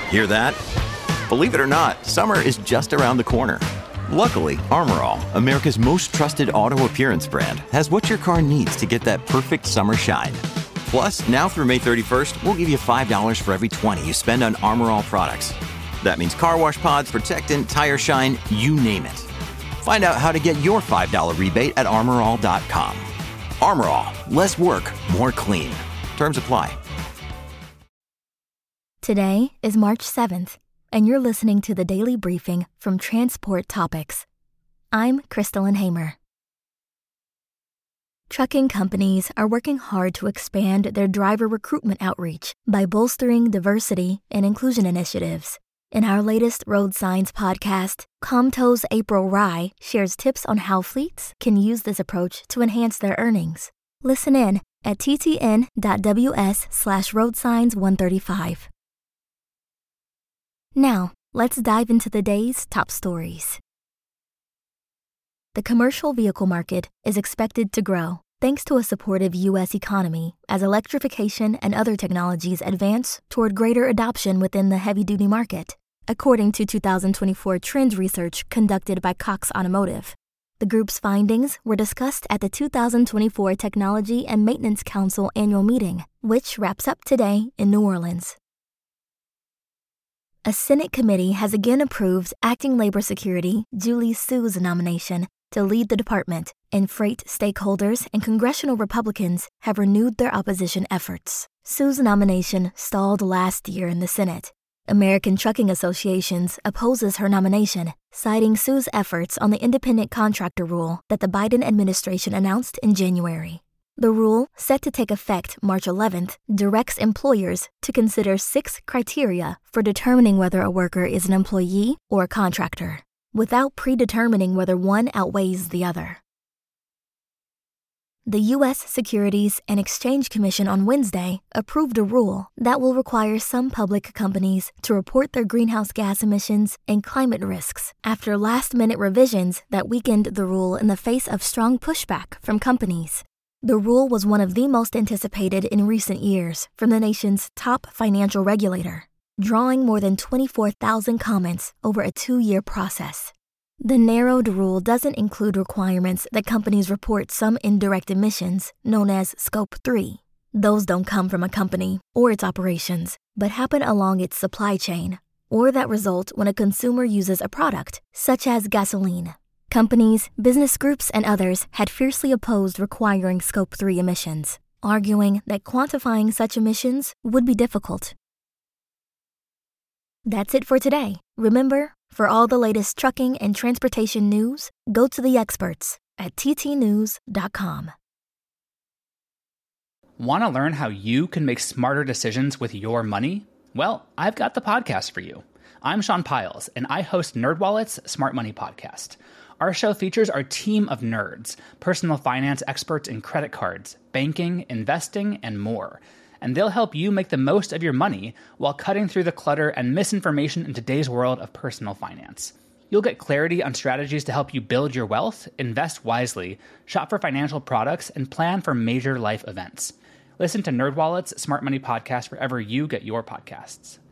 Hear that? Believe it or not, summer is just around the corner. Luckily, Armor All, America's most trusted auto appearance brand, has what your car needs to get that perfect summer shine. Plus, now through May 31st, we'll give you $5 for every $20 you spend on Armor All products. That means car wash pods, protectant, tire shine, you name it. Find out how to get your $5 rebate at armorall.com. Armor All, less work, more clean. Terms apply. Today is March 7th, and you're listening to the Daily Briefing from Transport Topics. I'm Crystalline Hamer. Trucking companies are working hard to expand their driver recruitment outreach by bolstering diversity and inclusion initiatives. In our latest Road Signs podcast, Comto's April Rye shares tips on how fleets can use this approach to enhance their earnings. Listen in at ttn.ws/roadsigns135. Now, let's dive into the day's top stories. The commercial vehicle market is expected to grow thanks to a supportive U.S. economy as electrification and other technologies advance toward greater adoption within the heavy-duty market, according to 2024 trends research conducted by Cox Automotive. The group's findings were discussed at the 2024 Technology and Maintenance Council annual meeting, which wraps up today in New Orleans. A Senate committee has again approved Acting Labor Secretary Julie Su's nomination to lead the department, and freight stakeholders and congressional Republicans have renewed their opposition efforts. Su's nomination stalled last year in the Senate. American Trucking Associations opposes her nomination, citing Su's efforts on the independent contractor rule that the Biden administration announced in January. The rule, set to take effect March 11th, directs employers to consider 6 criteria for determining whether a worker is an employee or a contractor, without predetermining whether one outweighs the other. The U.S. Securities and Exchange Commission on Wednesday approved a rule that will require some public companies to report their greenhouse gas emissions and climate risks after last-minute revisions that weakened the rule in the face of strong pushback from companies. The rule was one of the most anticipated in recent years from the nation's top financial regulator, drawing more than 24,000 comments over a 2-year process. The narrowed rule doesn't include requirements that companies report some indirect emissions, known as Scope 3. Those don't come from a company or its operations, but happen along its supply chain, or that result when a consumer uses a product, such as gasoline. Companies, business groups, and others had fiercely opposed requiring Scope 3 emissions, arguing that quantifying such emissions would be difficult. That's it for today. Remember, for all the latest trucking and transportation news, go to the experts at ttnews.com. Want to learn how you can make smarter decisions with your money? Well, I've got the podcast for you. I'm Sean Piles, and I host NerdWallet's Smart Money Podcast. Our show features our team of nerds, personal finance experts in credit cards, banking, investing, and more. And they'll help you make the most of your money while cutting through the clutter and misinformation in today's world of personal finance. You'll get clarity on strategies to help you build your wealth, invest wisely, shop for financial products, and plan for major life events. Listen to NerdWallet's Smart Money Podcast wherever you get your podcasts.